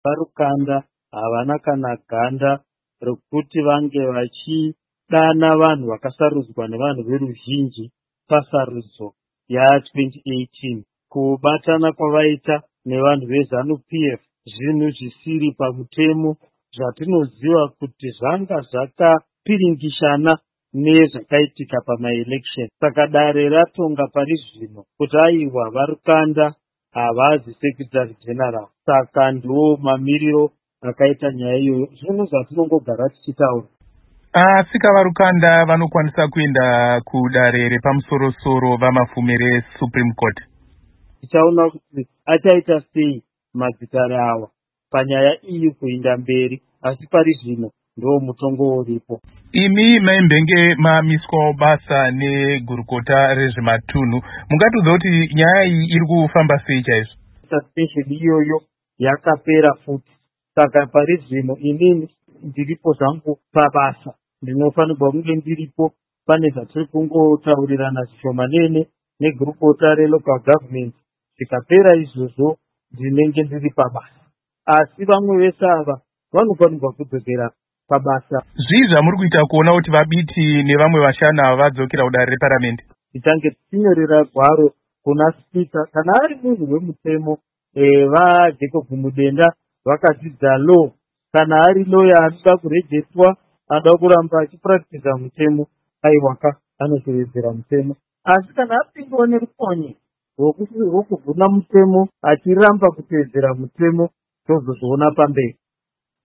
varukanda havana kana ganda rekuti vange vachidana vanhu vakasarudzwa nevanhu veruzhinji pasarudzo ya2018. Kubatana kwavaita nevanhu veZANU-PF zvinhu zvisiri pamutemo zvatinoziva kuti zvanga zvakapiringishana nezvakaitika pamaelection. Saka dare ratonga pari zvino kuti aiwa varukanda havazi sekretary general. Saka ndo mamiriro akaita nyaya iyoyo. Zvinhu zvatinongogara tichitaura. Asika varukanda vanokwanisa kuenda kudare repamusoro-soro vamafumi reSupreme Court. Tichaona kuti achaita sei mazitare awa panyaya iyi kuenda mberi, asi pari zvino ndo mutongo uripo. Imi maimbenge mamiswa basa negurukota rezvematunhu, mungatudza kuti nyaya iyi iri kufamba sei chaizvo? Suspension iyoyo yakapera futi. Saka pari zvino inini ndiripo zvangu pabasa, ndinofanirwa kunge ndiripo. Pane zvatiri kungotaurirana zvishomanene negurukota relocal government. Zvikapera izvozvo ndinenge ndiri pabasa, asi vamwe vese ava vanofanirwa kudzokera pabasa. Zvii zvamuri kuita kuona kuti vabiti nevamwe vashana vadzokera kudare reparamende? Tichange tinyorera gwaro kuna spika kana ari munhu wemutemo, vaJacob Mudenda vakadzidza law, kana ari lawyer anoda kurejestwa, anoda kuramba achipractice mutemo, aiwaka anotevedzera mutemo. Asi kana apindwa nerukonye rwokuvhuna mutemo achiramba kutevedzera mutemo, tozozviona pamberi.